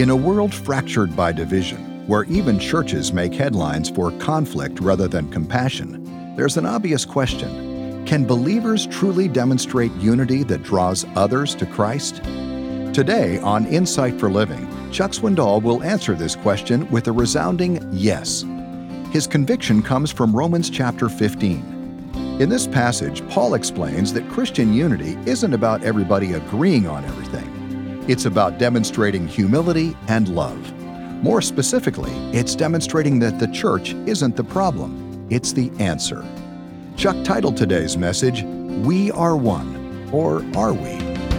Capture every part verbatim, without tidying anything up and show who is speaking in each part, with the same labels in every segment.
Speaker 1: In a world fractured by division, where even churches make headlines for conflict rather than compassion, there's an obvious question. Can believers truly demonstrate unity that draws others to Christ? Today on Insight for Living, Chuck Swindoll will answer this question with a resounding yes. His conviction comes from Romans chapter fifteen. In this passage, Paul explains that Christian unity isn't about everybody agreeing on everything. It's about demonstrating humility and love. More specifically, it's demonstrating that the church isn't the problem, it's the answer. Chuck titled today's message, We Are One, or Are We?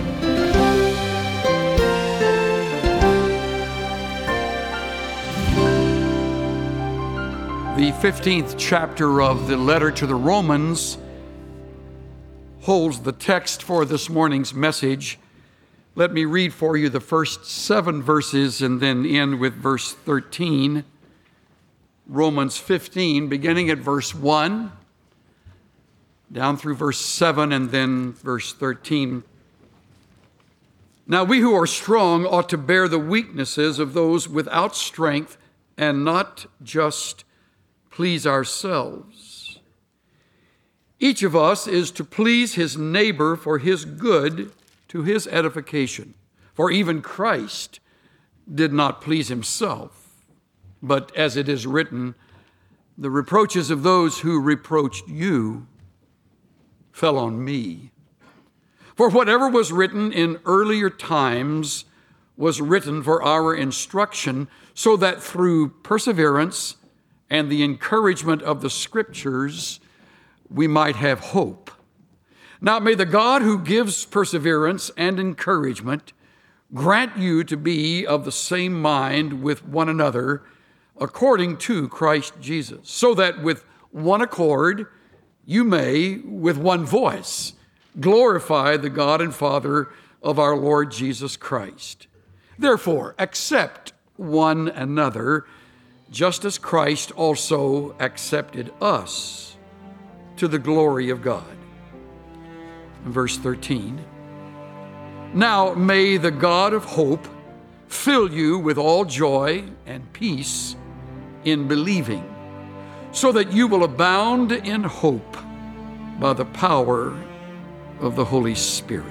Speaker 2: The fifteenth chapter of the letter to the Romans holds the text for this morning's message. Let me read for you the first seven verses and then end with verse thirteen. Romans fifteen, beginning at verse one, down through verse seven and then verse thirteen. Now we who are strong ought to bear the weaknesses of those without strength and not just please ourselves. Each of us is to please his neighbor for his good, to his edification. For even Christ did not please himself, but as it is written, the reproaches of those who reproached you fell on me. For whatever was written in earlier times was written for our instruction, so that through perseverance and the encouragement of the Scriptures, we might have hope. Now may the God who gives perseverance and encouragement grant you to be of the same mind with one another according to Christ Jesus, so that with one accord you may, with one voice, glorify the God and Father of our Lord Jesus Christ. Therefore, accept one another, just as Christ also accepted us to the glory of God. Verse thirteen, now may the God of hope fill you with all joy and peace in believing, so that you will abound in hope by the power of the Holy Spirit.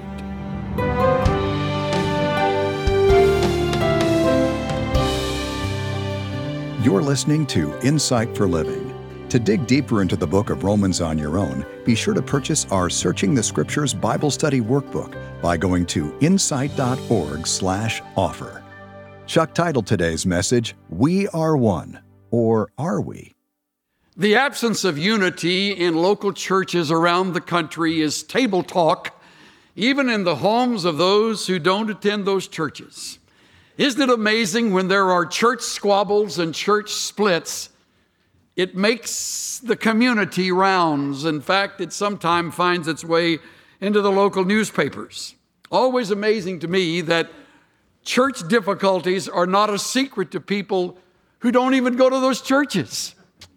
Speaker 1: You're listening to Insight for Living. To dig deeper into the book of Romans on your own, be sure to purchase our Searching the Scriptures Bible Study Workbook by going to insight.org slash offer. Chuck titled today's message, We Are One, or Are We?
Speaker 2: The absence of unity in local churches around the country is table talk, even in the homes of those who don't attend those churches. Isn't it amazing when there are church squabbles and church splits? It makes the community rounds. In fact, it sometimes finds its way into the local newspapers. Always amazing to me that church difficulties are not a secret to people who don't even go to those churches.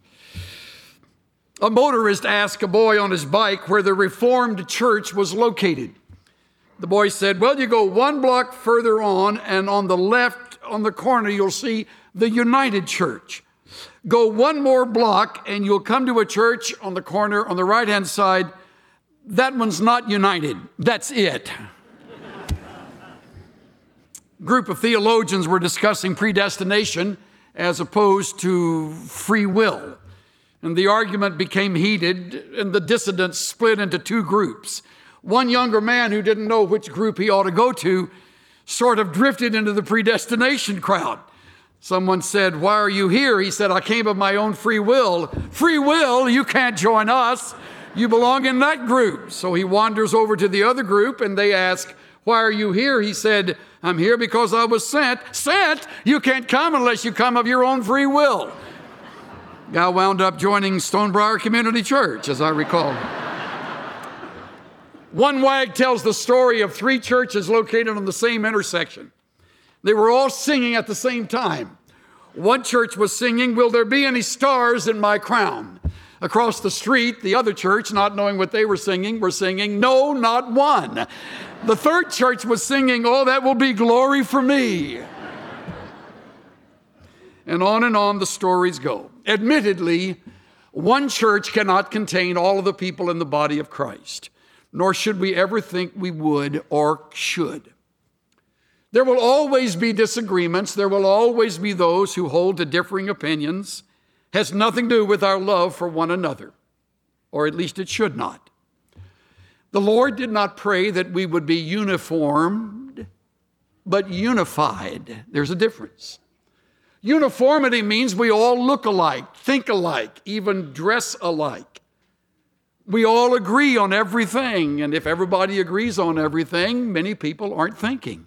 Speaker 2: A motorist asked a boy on his bike where the Reformed church was located. The boy said, well, you go one block further on, and on the left, on the corner, you'll see the United Church. Go one more block, and you'll come to a church on the corner on the right-hand side. That one's not United. That's it. A group of theologians were discussing predestination as opposed to free will. And the argument became heated, and the dissidents split into two groups. One younger man who didn't know which group he ought to go to sort of drifted into the predestination crowd. Someone said, why are you here? He said, I came of my own free will. Free will? You can't join us. You belong in that group. So he wanders over to the other group, and they ask, why are you here? He said, I'm here because I was sent. Sent? You can't come unless you come of your own free will. Guy wound up joining Stonebriar Community Church, as I recall. One wag tells the story of three churches located on the same intersection. They were all singing at the same time. One church was singing, will there be any stars in my crown? Across the street, the other church, not knowing what they were singing, were singing, no, not one. The third church was singing, oh, that will be glory for me. And on and on the stories go. Admittedly, one church cannot contain all of the people in the body of Christ, nor should we ever think we would or should. There will always be disagreements. There will always be those who hold to differing opinions. Has nothing to do with our love for one another, or at least it should not. The Lord did not pray that we would be uniformed, but unified. There's a difference. Uniformity means we all look alike, think alike, even dress alike. We all agree on everything, and if everybody agrees on everything, many people aren't thinking.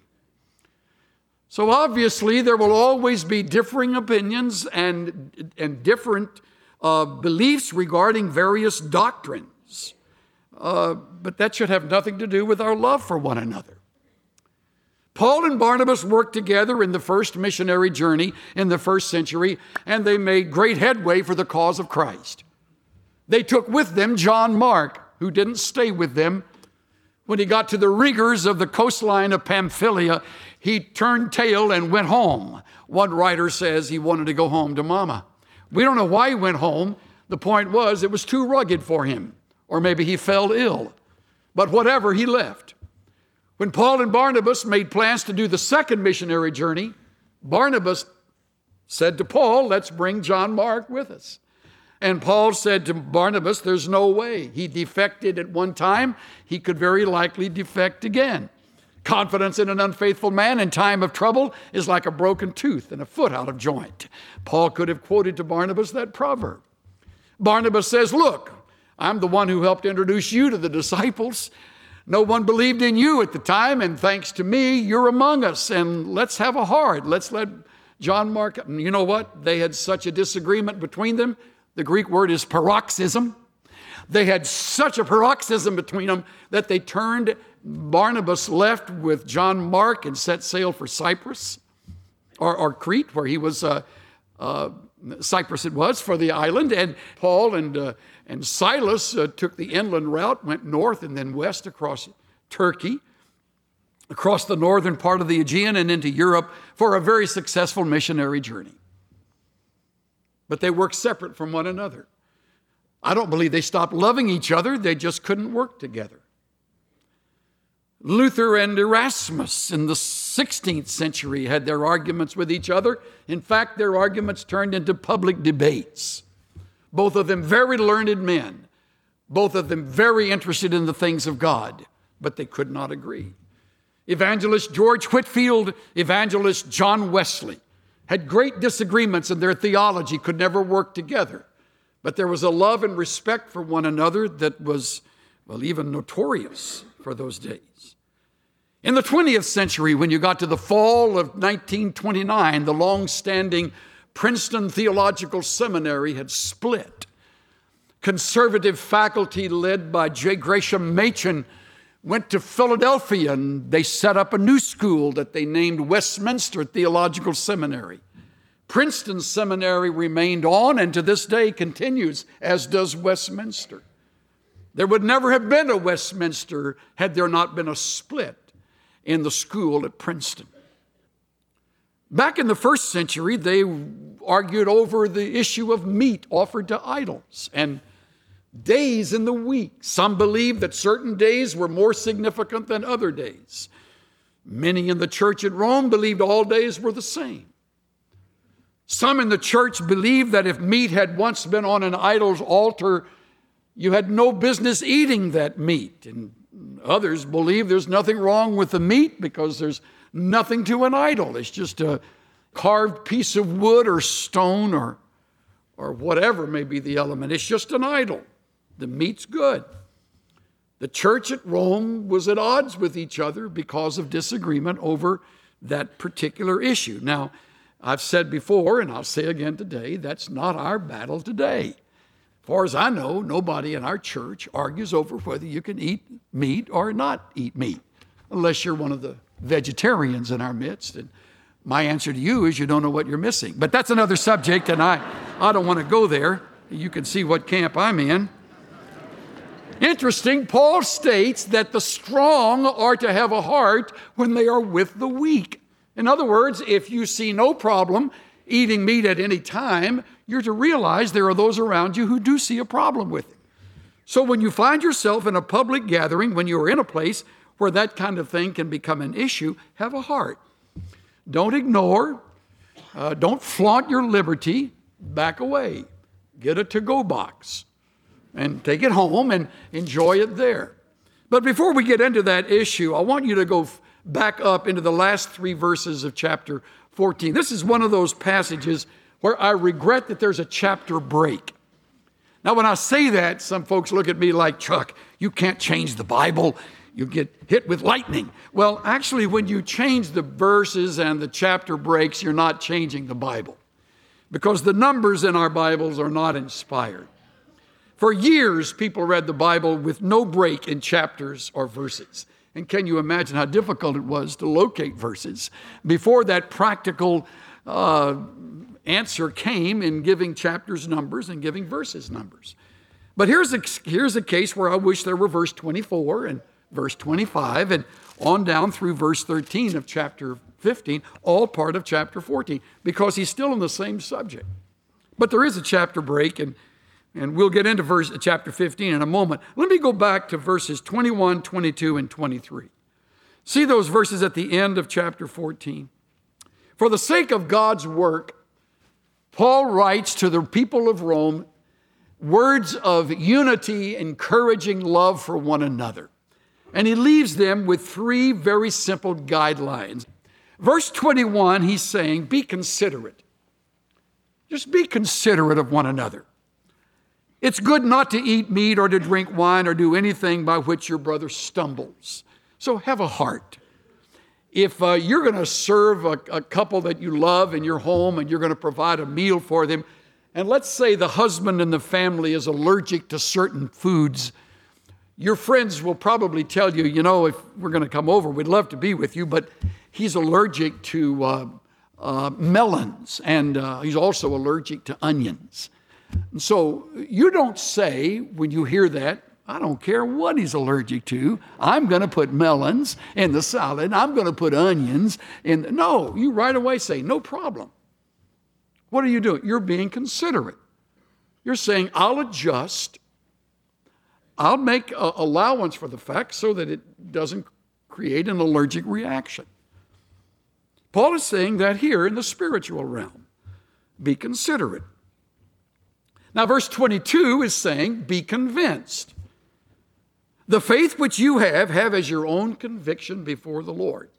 Speaker 2: So obviously, there will always be differing opinions and, and different uh, beliefs regarding various doctrines. Uh, but that should have nothing to do with our love for one another. Paul and Barnabas worked together in the first missionary journey in the first century, and they made great headway for the cause of Christ. They took with them John Mark, who didn't stay with them. When he got to the rigors of the coastline of Pamphylia, he turned tail and went home. One writer says he wanted to go home to mama. We don't know why he went home. The point was it was too rugged for him, or maybe he fell ill. But whatever, he left. When Paul and Barnabas made plans to do the second missionary journey, Barnabas said to Paul, let's bring John Mark with us. And Paul said to Barnabas, there's no way. He defected at one time. He could very likely defect again. Confidence in an unfaithful man in time of trouble is like a broken tooth and a foot out of joint. Paul could have quoted to Barnabas that proverb. Barnabas says, look, I'm the one who helped introduce you to the disciples. No one believed in you at the time, and thanks to me, you're among us. And let's have a heart. Let's let John Mark. You know what? They had such a disagreement between them. The Greek word is paroxysm. They had such a paroxysm between them that they turned. Barnabas left with John Mark and set sail for Cyprus, or, or Crete, where he was, uh, uh, Cyprus it was, for the island. And Paul and, uh, and Silas uh, took the inland route, went north and then west across Turkey, across the northern part of the Aegean and into Europe for a very successful missionary journey. But they worked separate from one another. I don't believe they stopped loving each other. They just couldn't work together. Luther and Erasmus in the sixteenth century had their arguments with each other. In fact, their arguments turned into public debates. Both of them very learned men. Both of them very interested in the things of God, but they could not agree. Evangelist George Whitefield, evangelist John Wesley had great disagreements, and their theology could never work together. But there was a love and respect for one another that was, well, even notorious for those days. In the twentieth century, when you got to the fall of nineteen twenty-nine, the long-standing Princeton Theological Seminary had split. Conservative faculty led by J. Gresham Machen went to Philadelphia, and they set up a new school that they named Westminster Theological Seminary. Princeton Seminary remained on and to this day continues, as does Westminster. There would never have been a Westminster had there not been a split in the school at Princeton. Back in the first century, they argued over the issue of meat offered to idols and days in the week. Some believed that certain days were more significant than other days. Many in the church at Rome believed all days were the same. Some in the church believed that if meat had once been on an idol's altar, you had no business eating that meat. And others believe there's nothing wrong with the meat because there's nothing to an idol. It's just a carved piece of wood or stone or, or whatever may be the element. It's just an idol. The meat's good. The church at Rome was at odds with each other because of disagreement over that particular issue. Now, I've said before, and I'll say again today, that's not our battle today. As far as I know, nobody in our church argues over whether you can eat meat or not eat meat, unless you're one of the vegetarians in our midst. And my answer to you is you don't know what you're missing. But that's another subject, and I, I don't want to go there. You can see what camp I'm in. Interesting, Paul states that the strong are to have a heart when they are with the weak. In other words, if you see no problem eating meat at any time, you're to realize there are those around you who do see a problem with it. So when you find yourself in a public gathering, when you're in a place where that kind of thing can become an issue, have a heart. Don't ignore. Uh, don't flaunt your liberty. Back away. Get a to-go box and take it home and enjoy it there. But before we get into that issue, I want you to go f- back up into the last three verses of chapter fourteen. This is one of those passages where I regret that there's a chapter break. Now, when I say that, some folks look at me like, Chuck, you can't change the Bible. You get hit with lightning. Well, actually, when you change the verses and the chapter breaks, you're not changing the Bible, because the numbers in our Bibles are not inspired. For years, people read the Bible with no break in chapters or verses. And can you imagine how difficult it was to locate verses before that practical uh, answer came in giving chapters numbers and giving verses numbers? But here's a, here's a case where I wish there were verse twenty-four and verse twenty-five and on down through verse thirteen of chapter fifteen, all part of chapter fourteen, because he's still in the same subject. But there is a chapter break, and, and we'll get into verse chapter fifteen in a moment. Let me go back to verses twenty-one, twenty-two, and twenty-three. See those verses at the end of chapter fourteen? For the sake of God's work, Paul writes to the people of Rome words of unity, encouraging love for one another. And he leaves them with three very simple guidelines. Verse twenty-one, he's saying, be considerate. Just be considerate of one another. It's good not to eat meat or to drink wine or do anything by which your brother stumbles. So have a heart. If uh, you're going to serve a, a couple that you love in your home and you're going to provide a meal for them, and let's say the husband in the family is allergic to certain foods, your friends will probably tell you, you know, if we're going to come over, we'd love to be with you, but he's allergic to uh, uh, melons, and uh, he's also allergic to onions. And so you don't say when you hear that, I don't care what he's allergic to. I'm going to put melons in the salad. I'm going to put onions in. The... No, you right away say, no problem. What are you doing? You're being considerate. You're saying, I'll adjust. I'll make a allowance for the fact so that it doesn't create an allergic reaction. Paul is saying that here in the spiritual realm. Be considerate. Now, verse twenty-two is saying, be convinced. The faith which you have, have as your own conviction before the Lord.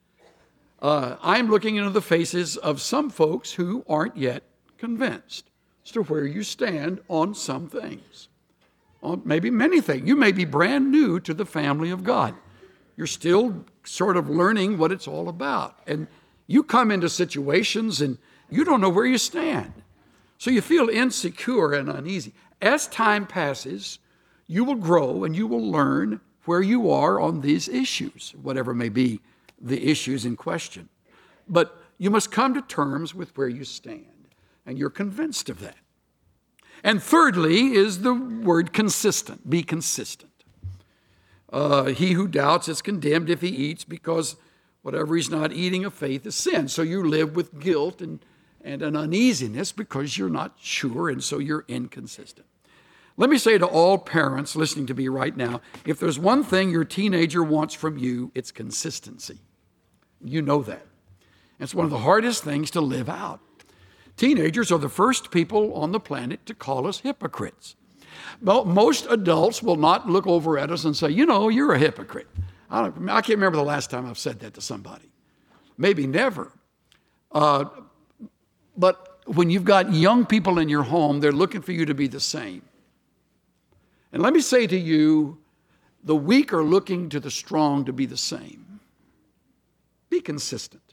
Speaker 2: Uh, I'm looking into the faces of some folks who aren't yet convinced as to where you stand on some things. On maybe many things. You may be brand new to the family of God. You're still sort of learning what it's all about. And you come into situations and you don't know where you stand. So you feel insecure and uneasy. As time passes, you will grow and you will learn where you are on these issues, whatever may be the issues in question. But you must come to terms with where you stand, and you're convinced of that. And thirdly is the word consistent. Be consistent. Uh, he who doubts is condemned if he eats, because whatever he's not eating of faith is sin. So you live with guilt and, and an uneasiness because you're not sure, and so you're inconsistent. Let me say to all parents listening to me right now, if there's one thing your teenager wants from you, it's consistency. You know that. It's one of the hardest things to live out. Teenagers are the first people on the planet to call us hypocrites. Well, most adults will not look over at us and say, you know, you're a hypocrite. I, don't, I can't remember the last time I've said that to somebody. Maybe never. Uh, but when you've got young people in your home, they're looking for you to be the same. And let me say to you, the weak are looking to the strong to be the same. Be consistent.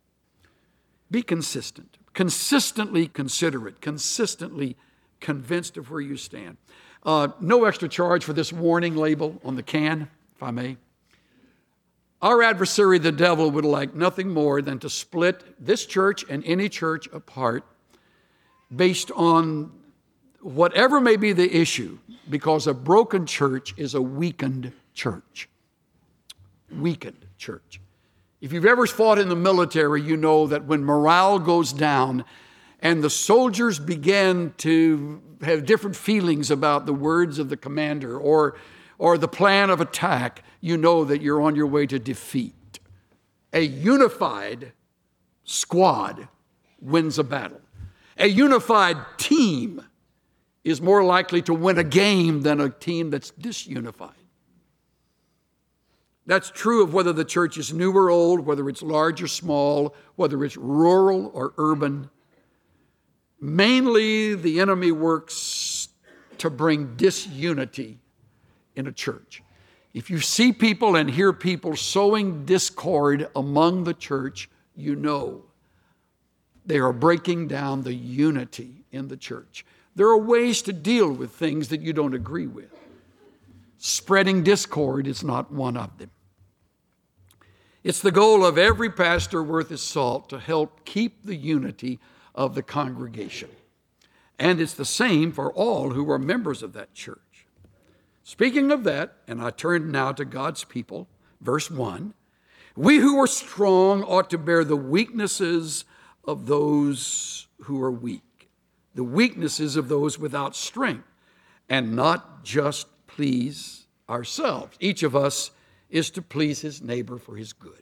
Speaker 2: Be consistent. Consistently considerate. Consistently convinced of where you stand. Uh, no extra charge for this warning label on the can, if I may. Our adversary, the devil, would like nothing more than to split this church and any church apart based on whatever may be the issue, because a broken church is a weakened church. Weakened church. If you've ever fought in the military, you know that when morale goes down, and the soldiers began to have different feelings about the words of the commander or, or the plan of attack, you know that you're on your way to defeat. A unified squad wins a battle. A unified team is more likely to win a game than a team that's disunified. That's true of whether the church is new or old, whether it's large or small, whether it's rural or urban. Mainly, the enemy works to bring disunity in a church. If you see people and hear people sowing discord among the church, you know they are breaking down the unity in the church. There are ways to deal with things that you don't agree with. Spreading discord is not one of them. It's the goal of every pastor worth his salt to help keep the unity of the congregation. And it's the same for all who are members of that church. Speaking of that, and I turn now to God's people, verse one, we who are strong ought to bear the weaknesses of those who are weak, the weaknesses of those without strength, and not just please ourselves. Each of us is to please his neighbor for his good.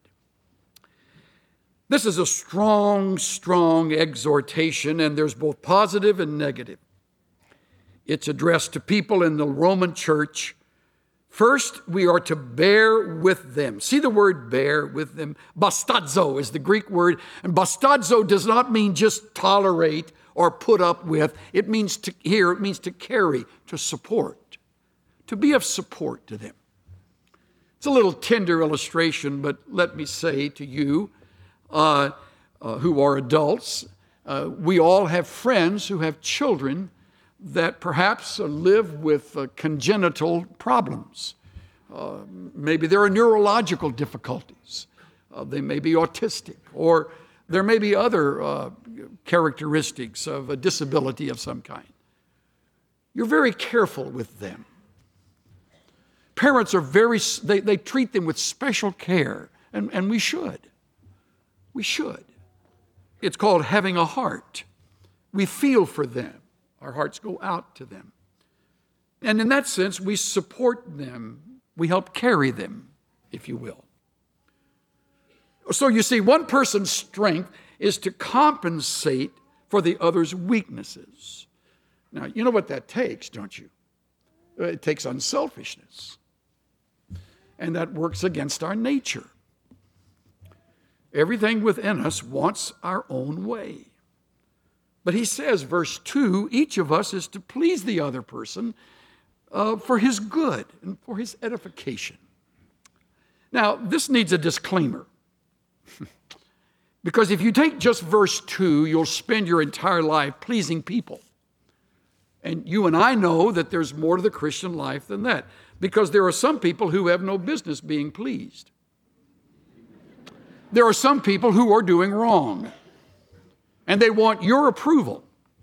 Speaker 2: This is a strong, strong exhortation, and there's both positive and negative. It's addressed to people in the Roman church. First, we are to bear with them. See the word bear with them? Bastazo is the Greek word, and bastazo does not mean just tolerate or put up with. It means to, here, it means to carry, to support, to be of support to them. It's a little tender illustration, but let me say to you uh, uh, who are adults, uh, we all have friends who have children that perhaps uh, live with uh, congenital problems. Uh, maybe there are neurological difficulties. Uh, they may be autistic, or there may be other uh, characteristics of a disability of some kind. You're very careful with them. Parents are very, they, they treat them with special care, and, and we should. We should. It's called having a heart. We feel for them. Our hearts go out to them. And in that sense, we support them. We help carry them, if you will. So you see, one person's strength is to compensate for the other's weaknesses. Now, you know what that takes, don't you? It takes unselfishness. And that works against our nature. Everything within us wants our own way. But he says, verse two, each of us is to please the other person uh, for his good and for his edification. Now, this needs a disclaimer. Because if you take just verse two, you'll spend your entire life pleasing people. And you and I know that there's more to the Christian life than that. Because there are some people who have no business being pleased. There are some people who are doing wrong. And they want your approval.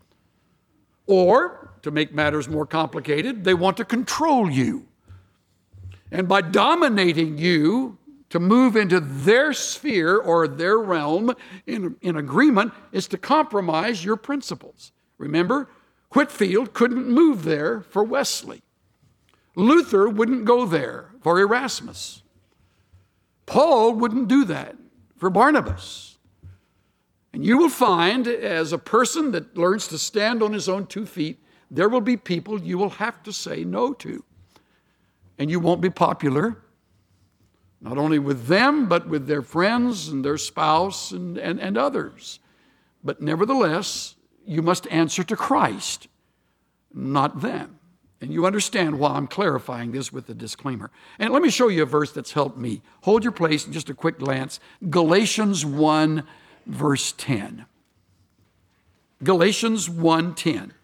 Speaker 2: Or, to make matters more complicated, they want to control you. And by dominating you to move into their sphere or their realm in, in agreement is to compromise your principles. Remember, Whitefield couldn't move there for Wesley. Luther wouldn't go there for Erasmus. Paul wouldn't do that for Barnabas. And you will find, as a person that learns to stand on his own two feet, there will be people you will have to say no to. And you won't be popular, not only with them, but with their friends and their spouse and, and, and others. But nevertheless, you must answer to Christ, not them. And you understand why I'm clarifying this with the disclaimer. And let me show you a verse that's helped me. Hold your place in just a quick glance. Galatians one, verse ten. Galatians one ten.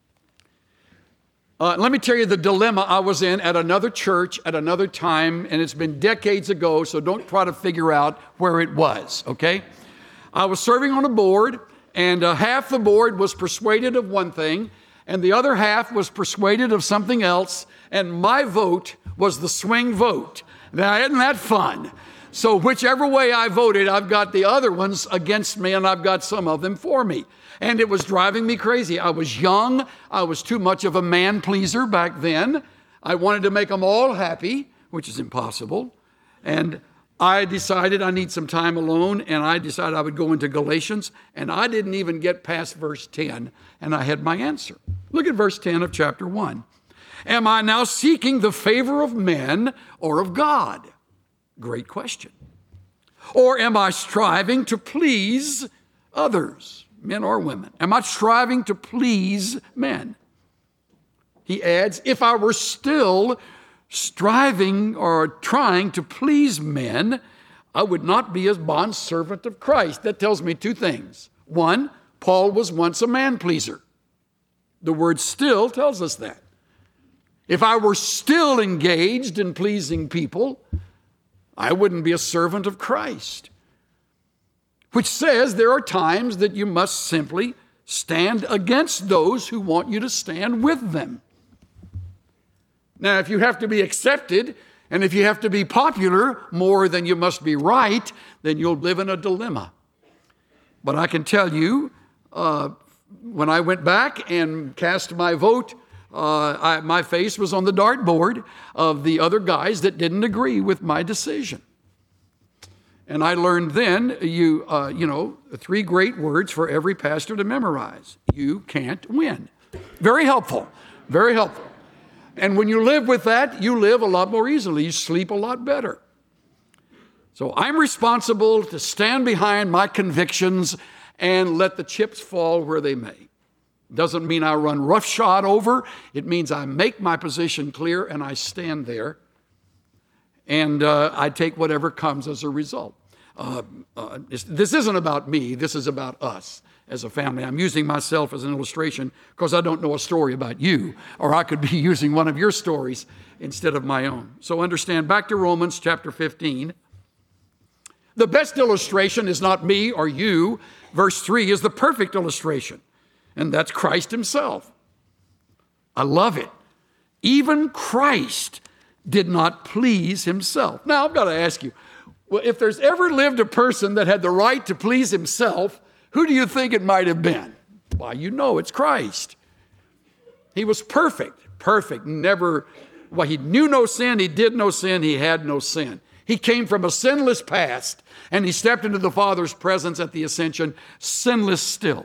Speaker 2: Uh, let me tell you the dilemma I was in at another church at another time, and it's been decades ago, so don't try to figure out where it was, okay? I was serving on a board, and uh, half the board was persuaded of one thing, and the other half was persuaded of something else, and my vote was the swing vote. Now, isn't that fun? So whichever way I voted, I've got the other ones against me, and I've got some of them for me. And it was driving me crazy. I was young. I was too much of a man pleaser back then. I wanted to make them all happy, which is impossible. And I decided I need some time alone, and I decided I would go into Galatians, and I didn't even get past verse ten, and I had my answer. Look at verse ten of chapter one. Am I now seeking the favor of men or of God? Great question. Or am I striving to please others, men or women? Am I striving to please men? He adds, if I were still striving or trying to please men, I would not be a bondservant of Christ. That tells me two things. One, Paul was once a man pleaser. The word still tells us that. If I were still engaged in pleasing people, I wouldn't be a servant of Christ. Which says there are times that you must simply stand against those who want you to stand with them. Now, if you have to be accepted, and if you have to be popular more than you must be right, then you'll live in a dilemma. But I can tell you, uh, when I went back and cast my vote, uh, I, my face was on the dartboard of the other guys that didn't agree with my decision. And I learned then, you, uh, you know, three great words for every pastor to memorize. You can't win. Very helpful, very helpful. And when you live with that, you live a lot more easily. You sleep a lot better. So I'm responsible to stand behind my convictions and let the chips fall where they may. Doesn't mean I run roughshod over. It means I make my position clear and I stand there. And uh, I take whatever comes as a result. Uh, uh, this isn't about me. This is about us as a family. I'm using myself as an illustration because I don't know a story about you, or I could be using one of your stories instead of my own. So understand, back to Romans chapter fifteen. The best illustration is not me or you. Verse three is the perfect illustration, and that's Christ himself. I love it. Even Christ did not please himself. Now, I've got to ask you, well, if there's ever lived a person that had the right to please himself, who do you think it might have been? Why, you know it's Christ. He was perfect, perfect, never, well, he knew no sin, he did no sin, he had no sin. He came from a sinless past, and he stepped into the Father's presence at the ascension, sinless still.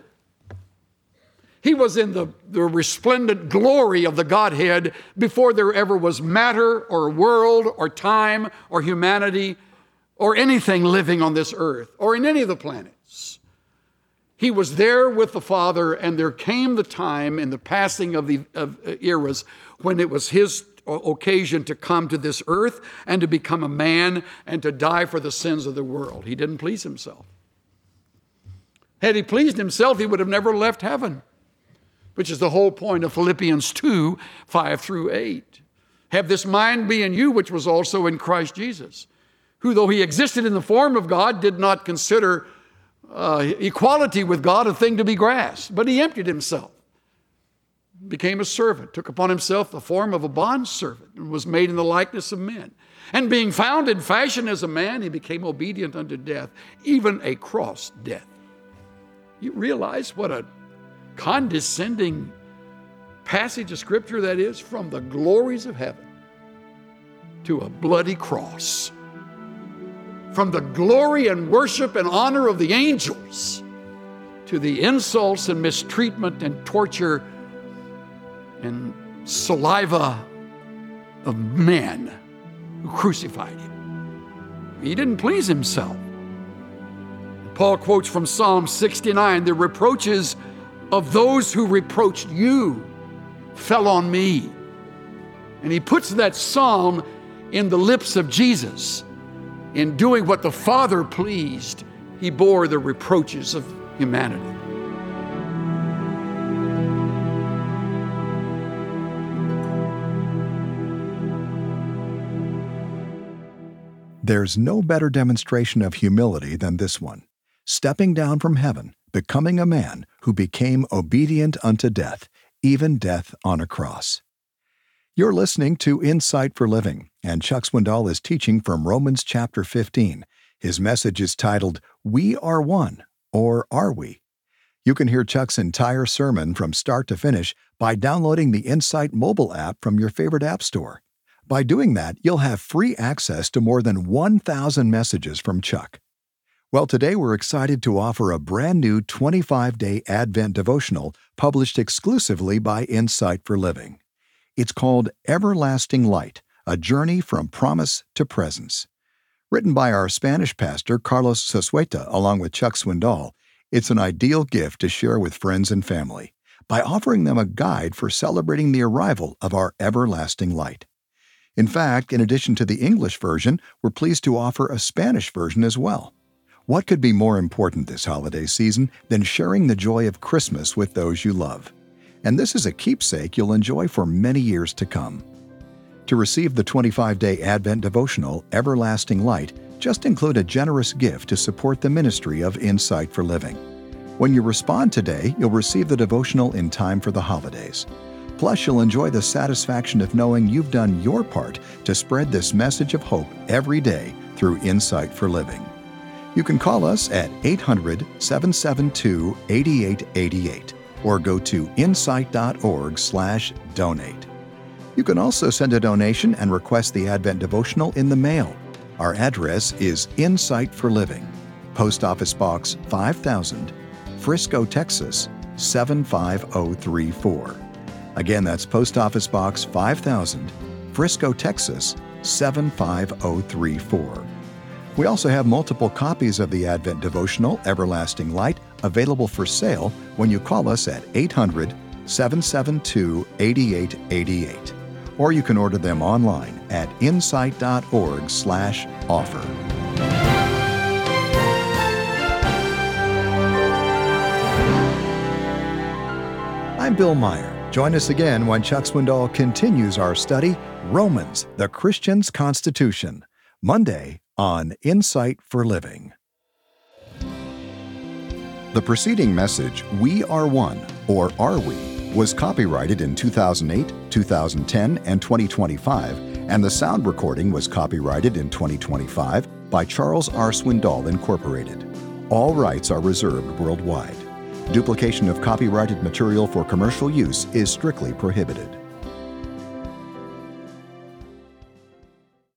Speaker 2: He was in the, the resplendent glory of the Godhead before there ever was matter or world or time or humanity or anything living on this earth or in any of the planets. He was there with the Father, and there came the time in the passing of the of eras when it was his occasion to come to this earth and to become a man and to die for the sins of the world. He didn't please himself. Had he pleased himself, he would have never left heaven, which is the whole point of Philippians two, five through eight. Have this mind be in you, which was also in Christ Jesus, who, though he existed in the form of God, did not consider uh, equality with God a thing to be grasped, but he emptied himself, became a servant, took upon himself the form of a bondservant, and was made in the likeness of men. And being found in fashion as a man, he became obedient unto death, even a cross death. You realize what a condescending passage of Scripture that is? From the glories of heaven to a bloody cross. From the glory and worship and honor of the angels to the insults and mistreatment and torture and saliva of men who crucified him. He didn't please himself. Paul quotes from Psalm sixty-nine, the reproaches of those who reproached you fell on me. And he puts that psalm in the lips of Jesus. In doing what the Father pleased, he bore the reproaches of humanity.
Speaker 1: There's no better demonstration of humility than this one. Stepping down from heaven, becoming a man who became obedient unto death, even death on a cross. You're listening to Insight for Living, and Chuck Swindoll is teaching from Romans chapter fifteen. His message is titled, We Are One, or Are We? You can hear Chuck's entire sermon from start to finish by downloading the Insight mobile app from your favorite app store. By doing that, you'll have free access to more than one thousand messages from Chuck. Well, today we're excited to offer a brand new twenty-five day Advent devotional published exclusively by Insight for Living. It's called Everlasting Light, A Journey from Promise to Presence. Written by our Spanish pastor, Carlos Sosueta, along with Chuck Swindoll, it's an ideal gift to share with friends and family by offering them a guide for celebrating the arrival of our everlasting light. In fact, in addition to the English version, we're pleased to offer a Spanish version as well. What could be more important this holiday season than sharing the joy of Christmas with those you love? And this is a keepsake you'll enjoy for many years to come. To receive the twenty-five day Advent devotional, Everlasting Light, just include a generous gift to support the ministry of Insight for Living. When you respond today, you'll receive the devotional in time for the holidays. Plus, you'll enjoy the satisfaction of knowing you've done your part to spread this message of hope every day through Insight for Living. You can call us at eight hundred, seven seven two, eight eight eight eight or go to insight.org slash donate. You can also send a donation and request the Advent devotional in the mail. Our address is Insight for Living, Post Office Box five thousand, Frisco, Texas seven five zero three four. Again, that's Post Office Box five thousand, Frisco, Texas seven five zero three four. We also have multiple copies of the Advent devotional, Everlasting Light, available for sale when you call us at eight hundred, seven seven two, eight eight eight eight. Or you can order them online at insight.org slash offer. I'm Bill Meyer. Join us again when Chuck Swindoll continues our study, Romans, the Christian's Constitution, Monday on Insight for Living. The preceding message, We Are One, or Are We, was copyrighted in two thousand eight, two thousand ten, and twenty twenty-five, and the sound recording was copyrighted in twenty twenty-five by Charles R. Swindoll, Incorporated. All rights are reserved worldwide. Duplication of copyrighted material for commercial use is strictly prohibited.